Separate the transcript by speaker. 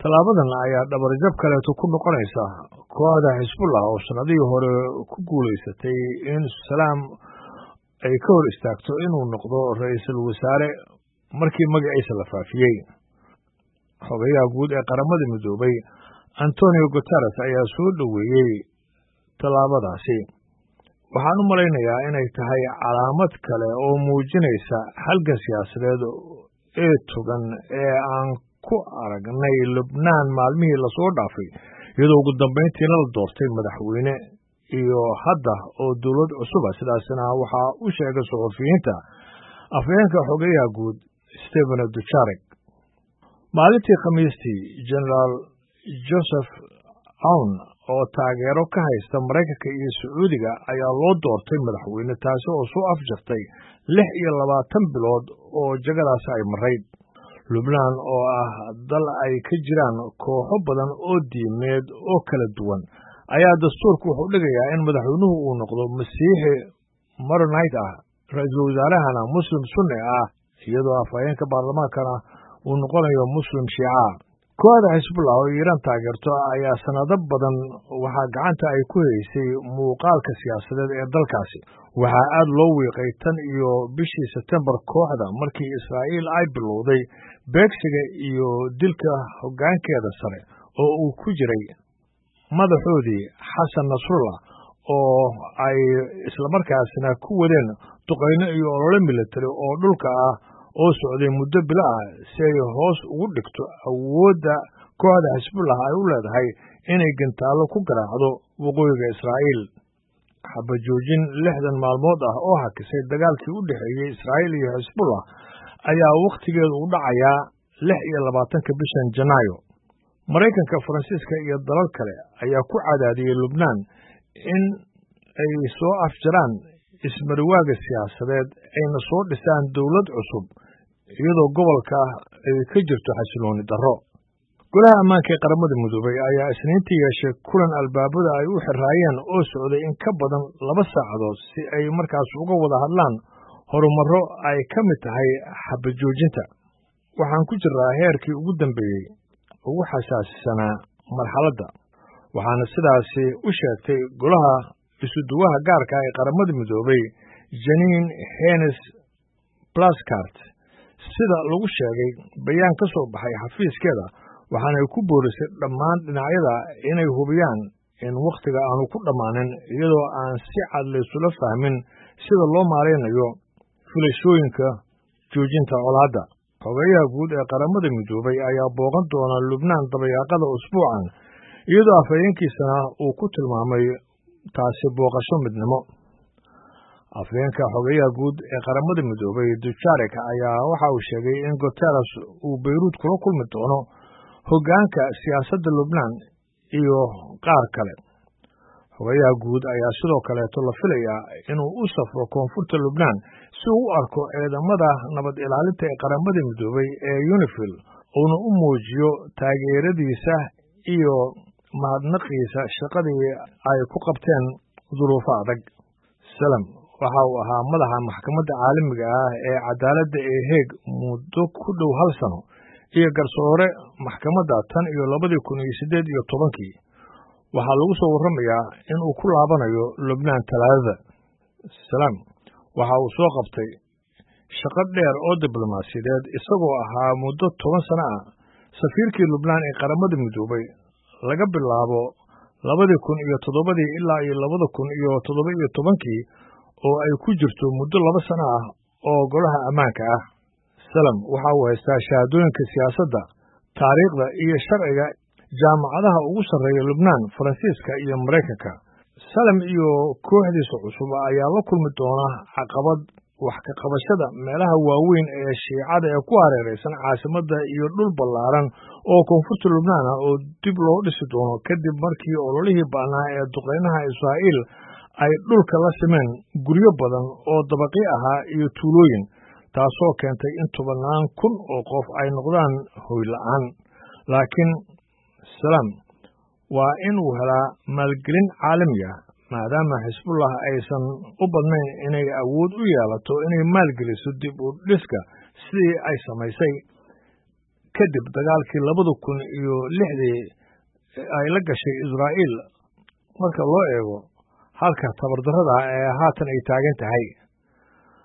Speaker 1: Tallaabadan ayaa dhabarjab kaleeto ku noqonaysa kooxda Xisbullah oo sanadihii hore ku guulaysatay in Salaam ay ka hor istaagto inuu noqdo ra'iisul wasaare markii magaciisa la faafiyey. Xogayaha guud ee Qaramada Midoobay Antonio Guterres ayaa soo dhoweeyey tallaabadaasi. Waxaan u malaynayaa inay tahay calaamad kale oo muujinaysa halgan siyaasadeed ee togan ee aan ku aragnay Lubnaan maalmihii la soo dhaafay, iyadoo ugu dambeyntiina la doortay madaxweyne iyo hadda oo dowlad cusub ah. Sidaasina waxaa u sheegay suxufiyiinta afhayeenka xogayaha guud Stephen Dujarric. Maalintii Khamiistii, Generaal Joseph Aoun oo taageero ka haysta Maraykanka iyo Sacuudiga ayaa loo doortay madaxweyne, taasi oo soo afjartay 26 bilood oo jagadaasi ay marayd. Lubnaan oo ah dal ay ka jiraan kooxo badan oo diimeed oo kala duwan ayaa dastuurku wuxuu dhigayaa in madaxweynuhu uu noqdo Masiixi Maronite ah, ra'iisul wasaarahana Muslim Sunni ah, iyadoo afhayeenka baarlamaankana uu noqonayo Muslim Shiica. Kooxda Xisbullah oo Iiraan taageerto ayaa sanado badan waxaa gacanta ay ku haysay muuqaalka siyaasadeed ee dalkaasi. Waxaa aad loo wiiqay tan iyo bishii Sebtembar kooxda markii Israa'iil ay bilowday beegsiga iyo dilka hoggaankeeda sare oo uu ku jiray madaxoodii Xasan Nasrullah, oo ay islamarkaasina ku wadeen duqeyno iyo olole militari oo dhulka ah oo socday muddo bilo ah si ay hoos ugu dhigto awoodda kooxda Xisbullah ay u leedahay inay gantaallo ku garaacdo waqooyiga Israa'iil. Xabajoojin 60 maalmood ah oo hakisay dagaalkii u dhexeeyey Israa'iil iyo Xisbullah ayaa wakhtigeedu u dhacayaa 26 bishan Janaayo. Maraykanka, Faransiiska iyo dalal kale ayaa ku cadaadiyey Lubnaan in ay soo afjaraan ismariwaaga siyaasadeed ayna soo dhisaan dowlad cusub iyadoo gobolka ay ka jirto xasilooni darro. Golaha ammaanka ee Qaramada Midoobay ayaa Isniintii yeeshay kulan albaabada ay u xiraayeen oo socday in ka badan 2 saacadood si ay markaas uga wada hadlaan horumarro ay ka mid tahay xabajoojinta. Waxaan ku jiraa heerkii ugu dambeeyey ugu xasaasisanaa marxaladda, waxaana sidaasi u sheegtay golaha isuduwaha gaarka ee Qaramada Midoobay Janine Hennis-Plasschaert. Sida lagu sheegay bayaan ka soo baxay xafiiskeeda, waxaana ay ku boorisay dhammaan dhinacyada inay hubiyaan in wakhtiga aanu ku dhammaanin iyadoo aan si cad laysula fahmin sida loo maaraynayo filashooyinka joojinta colaadda. Xogayaha guud ee Qaramada Midoobay ayaa booqan doona Lubnaan dabayaaqada usbuucan, iyadoo afhayeenkiisana uu ku tilmaamay taasi booqasho midnimo. Afhayeenka xogayaha guud ee Qaramada Midoobay Dujarric ayaa waxa uu sheegay in Guterres uu Beirut kula kulmi doono hoggaanka siyaasadda Lubnaan iyo qaar kale. Xogayaha guud ayaa sidoo kaleeto la filayaa inuu u safro koonfurta Lubnaan si uu u arko ciidamada nabad ilaalinta ee Qaramada Midoobay ee UNIFIL uuna u muujiyo taageeradiisa iyo mahadnaqiisa shaqadii ay ku qabteen duruufo adag. Salaam waxa uu ahaa madaxa maxkamadda caalamiga ah ee cadaaladda ee Hague muddo ku dhow 1 sano iyo garsoore maxkamadda tan iyo 2018. Waxaa lagu soo warramayaa in uu ku laabanayo Lubnaan Talaadada. Salaam waxa uu soo qabtay shaqo dheer oo diblomaasiyadeed isagoo ahaa muddo 10 sano ah safiirkii Lubnaan ee Qaramada Midoobay laga bilaabo 2007 ilaa 2017 oo ay ku jirto muddo 2 sano ah oo golaha ammaanka ah. Salaam waxa uu haystaa shahaadooyinka siyaasadda, taariikhda iyo sharciga jaamacadaha ugu sarreeya Lubnaan, Faransiiska iyo Maraykanka. Salaam iyo kooxdiisa cusub ayaa la kulmi doona caqabad wax ka qabashada meelaha waaweyn ee Shiicada ee ku hareeraysan caasimadda iyo dhul ballaaran oo koonfurta Lubnaan ah oo dib loo dhisi doono kadib markii ololihii ba'naa ee duqeynaha Israa'iil ay dhulka la simeen guryo badan oo dabaqi ahaa iyo tuulooyin, taasoo keentay in 10,000 oo qof ay noqdaan hoy la'aan. Laakiin Salaam waa inuu helaa maalgelin caalami ah maadaama Xisbullah aysan u badnayn inay awood u yeelato inay maalgeliso dib u dhiska sidii ay samaysay kadib dagaalkii 2006 ay la gashay Israa'iil marka loo eego halka tabardarrada ee haatan ay taagan tahay.